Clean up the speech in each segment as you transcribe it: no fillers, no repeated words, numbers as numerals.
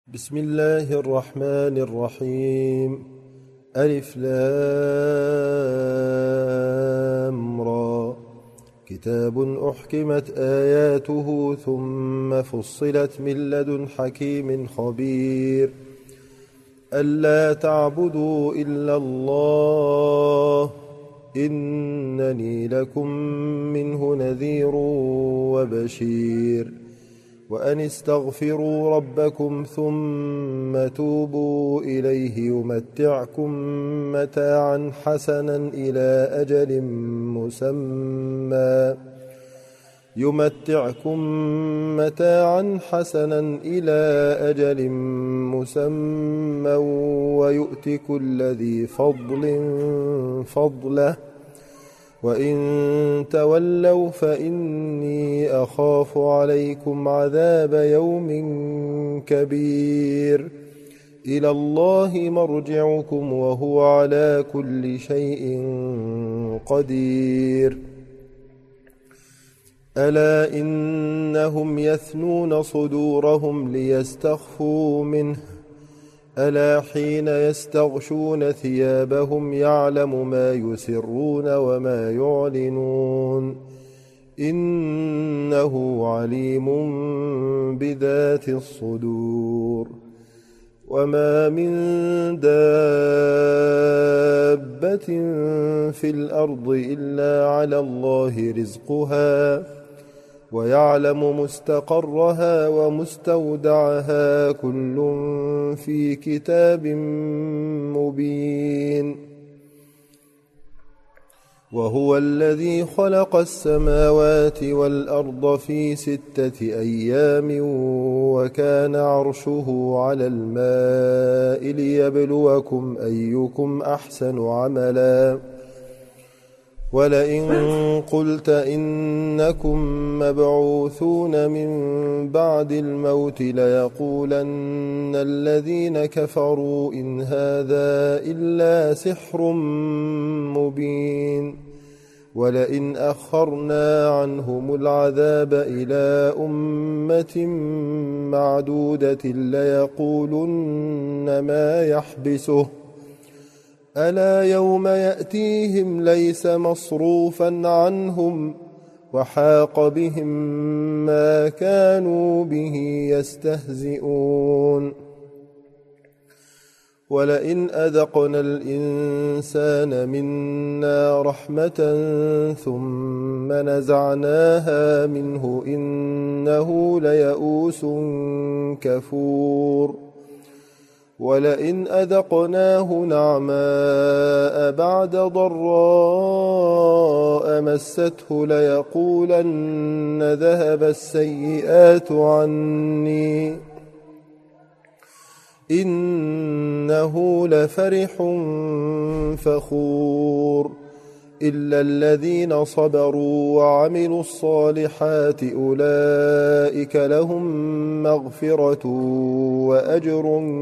بسم الله الرحمن الرحيم. ألف لام را. كتاب أحكمت آياته ثم فصلت من لدن حكيم خبير. ألا تعبدوا إلا الله إنني لكم منه نذير وبشير. وأن استغفروا ربكم ثم توبوا إليه يمتعكم متاعا حسنا إلى أجل مسمى ويؤت كل ذي فضل فضله. وإن تولوا فإني أخاف عليكم عذاب يوم كبير. إلى الله مرجعكم وهو على كل شيء قدير. ألا إنهم يثنون صدورهم ليستخفوا منه. ألا حين يستغشون ثيابهم يعلم ما يسرون وما يعلنون إنه عليم بذات الصدور. وما من دابة في الأرض إلا على الله رزقها ويعلم مستقرها ومستودعها كل في كتاب مبين. وهو الذي خلق السماوات والأرض في 6 أيام وكان عرشه على الماء ليبلوكم أيكم أحسن عملا. ولئن قلت إنكم مبعوثون من بعد الموت ليقولن الذين كفروا إن هذا إلا سحر مبين. ولئن أخرنا عنهم العذاب إلى أمة معدودة ليقولن ما يحبسه. ألا يوم يأتيهم ليس مصروفا عنهم وحاق بهم ما كانوا به يستهزئون. ولئن أذقنا الإنسان منا رحمة ثم نزعناها منه إنه ليئوس كفور. ولئن أذقناه نعماء بعد ضراء مسته ليقولن ذهب السيئات عني إنه لفرح فخور. إلا الذين صبروا وعملوا الصالحات أولئك لهم مغفرة وأجر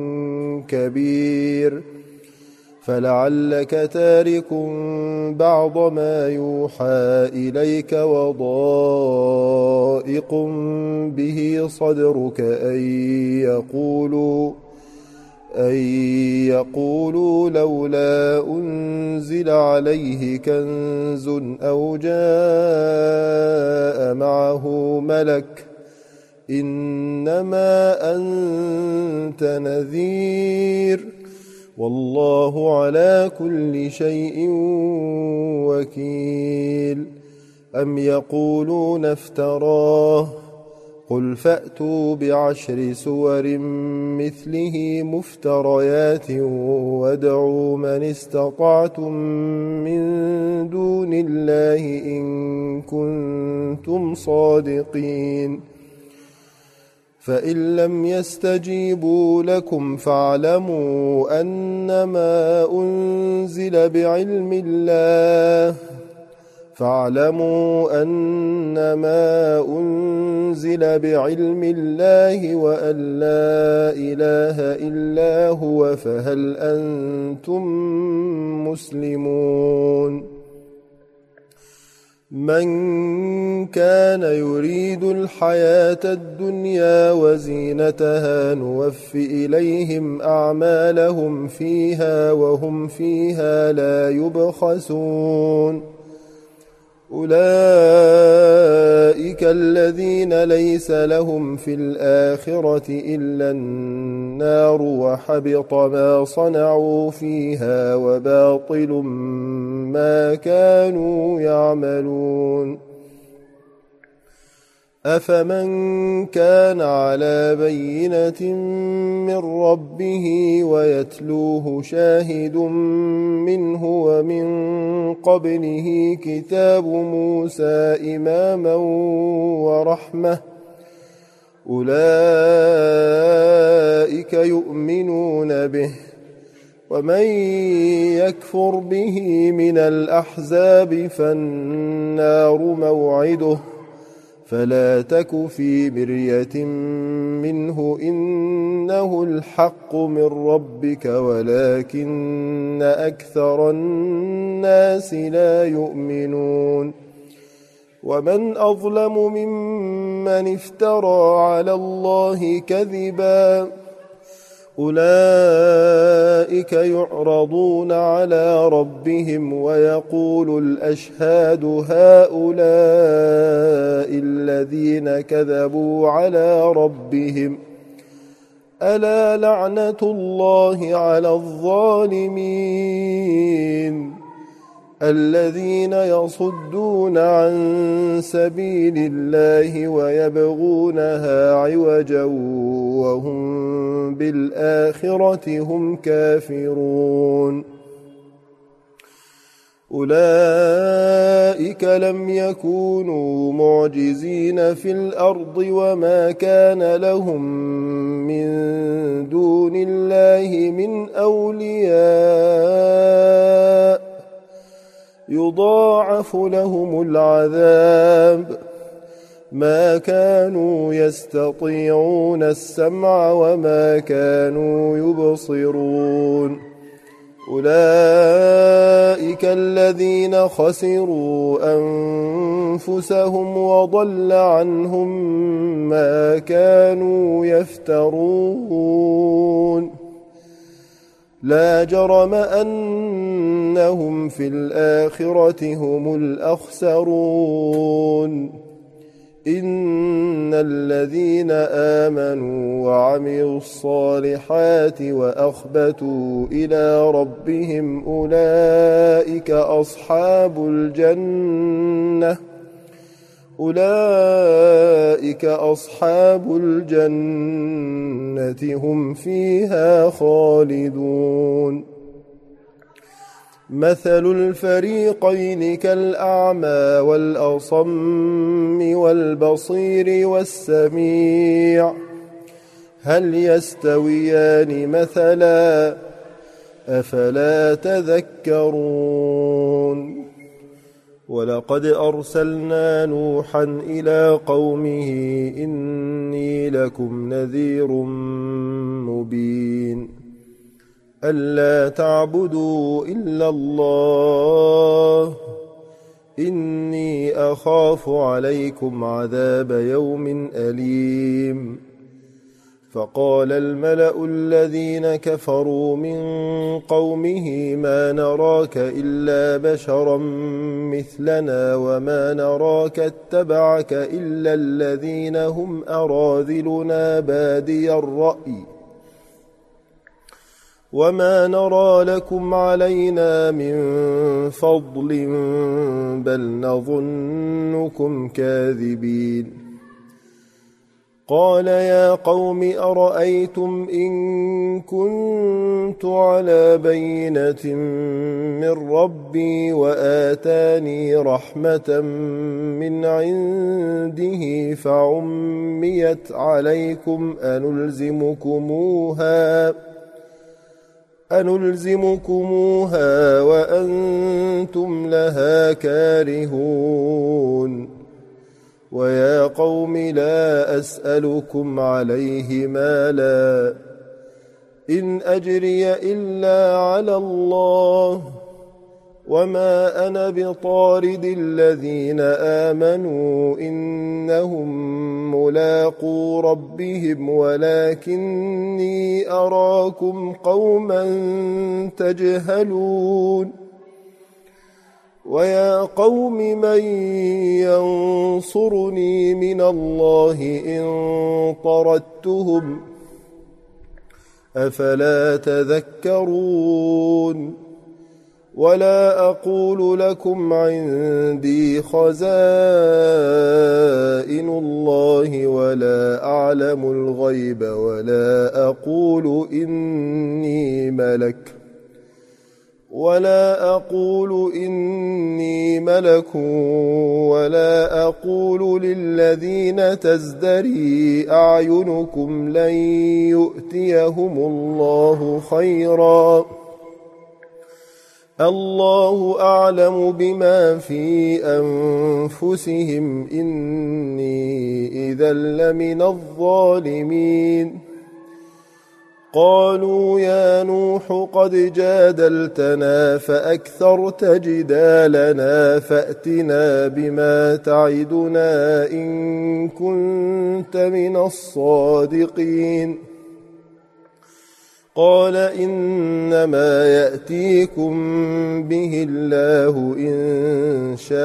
كبير. فلعلك تارك بعض ما يوحى إليك وضائق به صدرك أن يقولوا لولا أنزل عليه كنز أو جاء معه ملك إنما أنت نذير والله على كل شيء وكيل. أم يقولون افتراه قل فأتوا ب10 سور مثله مفتريات وادعوا من استطعتم من دون الله إن كنتم صادقين. فإن لم يستجيبوا لكم فاعلموا أنما أنزل بعلم الله وأن لا إله إلا هو فهل أنتم مسلمون. من كان يريد الحياة الدنيا وزينتها نوف إليهم أعمالهم فيها وهم فيها لا يبخسون أولئك الذين ليس لهم في الآخرة إلا النار وحبط ما صنعوا فيها وباطل ما كانوا يعملون أفمن كان على بينة من ربه ويتلوه شاهد منه ومن قبله كتاب موسى إماما ورحمة أولئك يؤمنون به ومن يكفر به من الأحزاب فالنار موعده فلا تك في مرية منه إنه الحق من ربك ولكن أكثر الناس لا يؤمنون ومن أظلم ممن افترى على الله كذبا أولئك يعرضون على ربهم ويقول الأشهاد هؤلاء الذين كذبوا على ربهم ألا لعنة الله على الظالمين الذين يصدون عن سبيل الله ويبغونها عوجا وهم بالآخرة هم كافرون أولئك لم يكونوا معجزين في الأرض وما كان لهم من دون الله من أولياء يضاعف لهم العذاب ما كانوا يستطيعون السمع وما كانوا يبصرون أولئك الذين خسروا أنفسهم وضل عنهم ما كانوا يفترون لا جرم أنهم في الآخرة هم الأخسرون إن الذين آمنوا وعملوا الصالحات وأخبتوا إلى ربهم أولئك أصحاب الجنة هم فيها خالدون مثل الفريقين كالأعمى والأصم والبصير والسميع هل يستويان مثلا أفلا تذكرون ولقد أرسلنا نوحا إلى قومه إني لكم نذير مبين ألا تعبدوا إلا الله إني أخاف عليكم عذاب يوم أليم فقال الملأ الذين كفروا من قومه ما نراك إلا بشرا مثلنا وما نراك اتبعك إلا الذين هم أراذلنا بادي الرأي وما نرى لكم علينا من فضل بل نظنكم كاذبين قال يا قوم أرأيتم إن كنت على بينة من ربي وآتاني رحمة من عنده فعميت عليكم أنلزمكموها وأنتم لها كارهون ويا قوم لا أسألكم عليه مالا إن أجري إلا على الله وما أنا بطارد الذين آمنوا إنهم ملاقو ربهم ولكني أراكم قوما تجهلون ويا قوم من ينصرني من الله إن طردتهم أفلا تذكرون ولا أقول لكم عندي خزائن الله ولا أعلم الغيب ولا أقول إني ملك ولا أقول للذين تزدري أعينكم لن يؤتيهم الله خيرا الله أعلم بما في أنفسهم إني إذا لمن الظالمين قالوا يا نوح قد جادلتنا فأكثرت جدالنا فأتنا بما تعدنا إن كنت من الصادقين قال إنما يأتيكم به الله إن شاء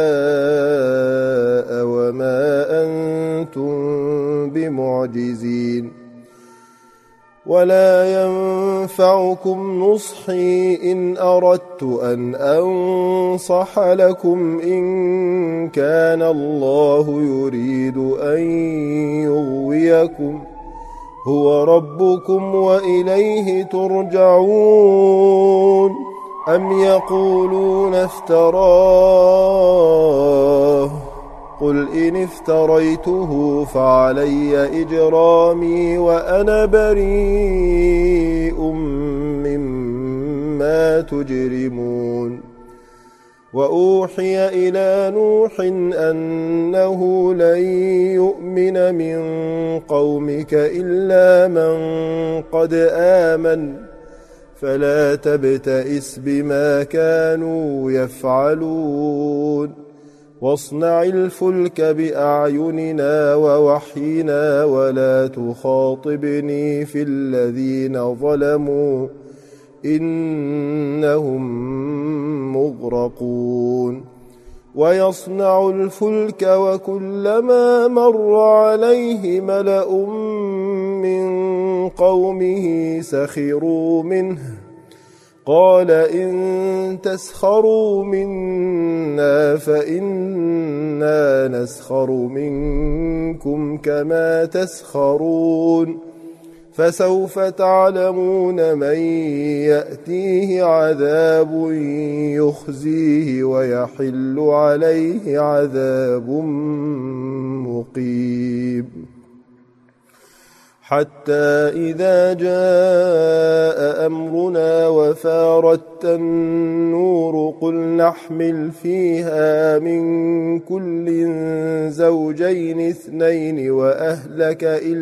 وما أنتم بمعجزين ولا ينفعكم نصحي إن أردت أن أنصح لكم إن كان الله يريد أن يغويكم هو ربكم وإليه ترجعون أم يقولون افتراه قل إن افتريته فعلي إجرامي وأنا بريء مما تجرمون وأوحي إلى نوح أنه لن يؤمن من قومك إلا من قد آمن فلا تبتئس بما كانوا يفعلون واصنع الفلك بأعيننا ووحينا ولا تخاطبني في الذين ظلموا إنهم مغرقون ويصنع الفلك وكلما مر عليه ملأ من قومه سخروا منه قال إن تسخروا منا فإنا نسخر منكم كما تسخرون فسوف تعلمون من يأتيه عذاب يخزيه ويحل عليه عذاب مقيم حتى إذا جاء أمرنا وفارت النور قل نحمل فيها من كل زوجين اثنين وأهلك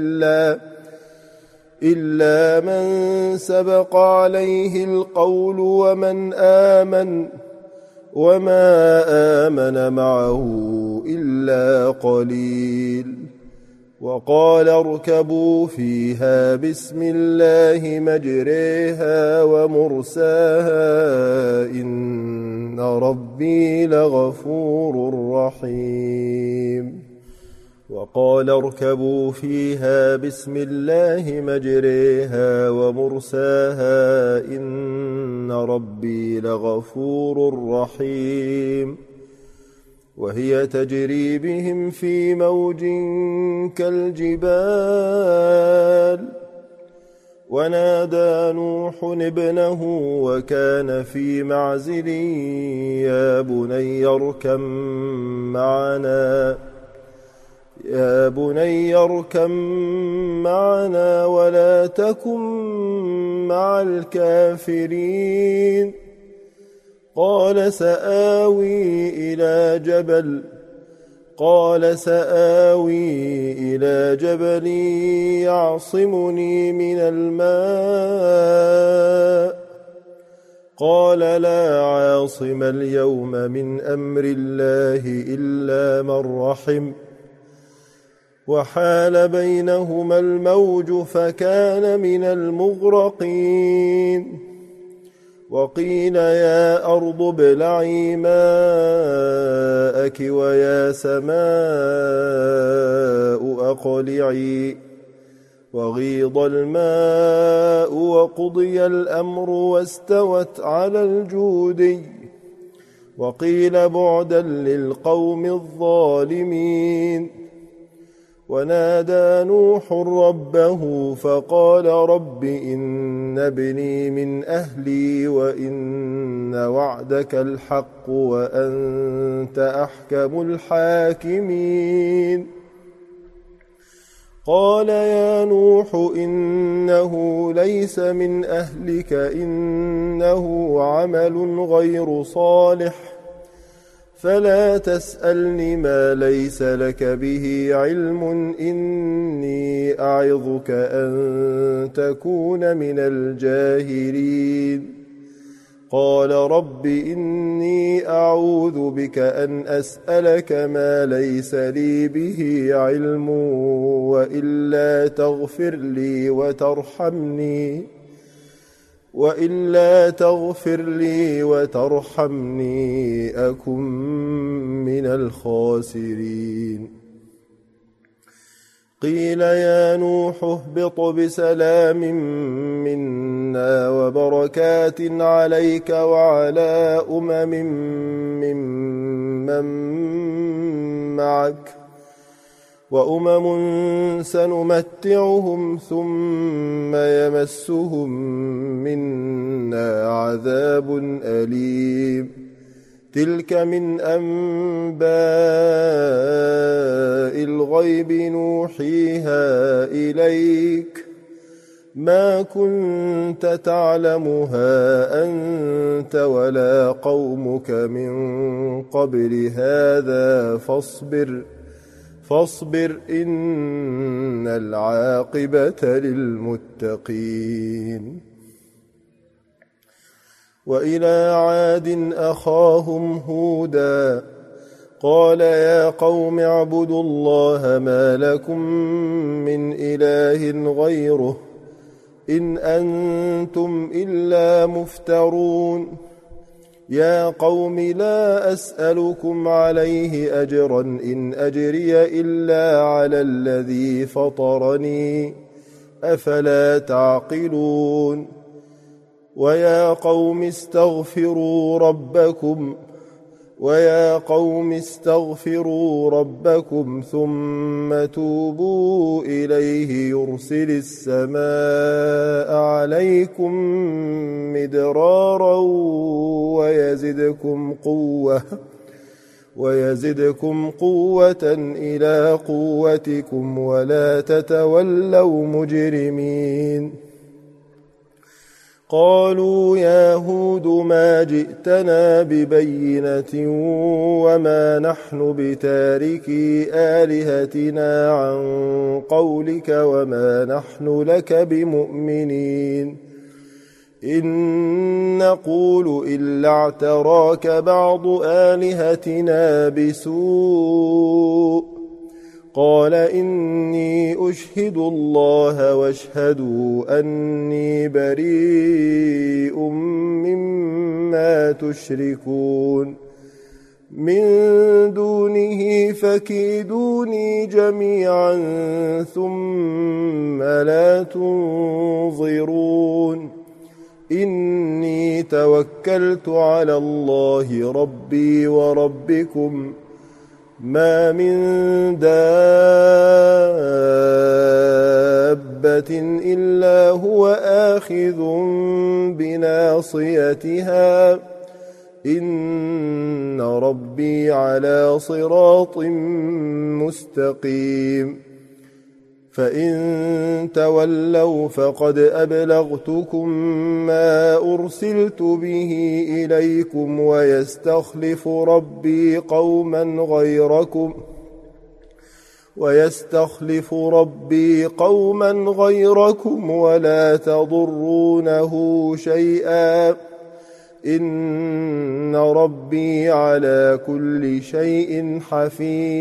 إلا من سبق عليه القول ومن آمن وما آمن معه إلا قليل وقال اركبوا فيها بسم الله مجريها ومرساها إن ربي لغفور رحيم وقال اركبوا فيها بسم الله مجريها ومرساها إن ربي لغفور رحيم وهي تجري بهم في موج كالجبال ونادى نوح ابنه وكان في معزل يا بني اركم معنا ولا تكن مع الكافرين قال سآوي إلى جبل يعصمني من الماء قال لا عاصم اليوم من أمر الله إلا من رحم وحال بينهما الموج فكان من المغرقين وقيل يا أرض ابلعي ماءك ويا سماء أقلعي وغيض الماء وقضي الأمر واستوت على الجودي وقيل بعدا للقوم الظالمين ونادى نوح ربه فقال رب إن ابني من أهلي وإن وعدك الحق وأنت أحكم الحاكمين قال يا نوح إنه ليس من أهلك إنه عمل غير صالح فلا تسألني ما ليس لك به علم إني أعظك أن تكون من الجاهلين قال رب إني أعوذ بك أن أسألك ما ليس لي به علم وإلا تغفر لي وترحمني أكن من الخاسرين قيل يا نوح اهبط بسلام منا وبركات عليك وعلى ممن معك وأمم سنمتعهم ثم يمسهم منا عذاب أليم تلك من أنباء الغيب نوحيها إليك ما كنت تعلمها أنت ولا قومك من قبل هذا فاصبر إن العاقبة للمتقين وإلى عاد أخاهم هودا قال يا قوم اعبدوا الله ما لكم من إله غيره إن أنتم إلا مفترون يا قوم لا أسألكم عليه أجرا إن أجري إلا على الذي فطرني أفلا تعقلون ويا قوم استغفروا ربكم ثم توبوا إليه يرسل السماء عليكم مدرارا ويزدكم قوة إلى قوتكم ولا تتولوا مجرمين قالوا يا هود ما جئتنا ببينة وما نحن بتاركي آلهتنا عن قولك وما نحن لك بمؤمنين إن نقول إلا اعتراك بعض آلهتنا بسوء قال إني أشهد الله واشهدوا أني بريء مما تشركون من دونه فكيدوني جميعا ثم لا تنظرون إني توكلت على الله ربي وربكم ما من دابة إلا هو آخذ بناصيتها إن ربي على صراط مستقيم فإن تولوا فقد أبلغتكم ما أرسلت به إليكم ويستخلف ربي قوما غيركم ولا تضرونه شيئا إن ربي على كل شيء حفيظ.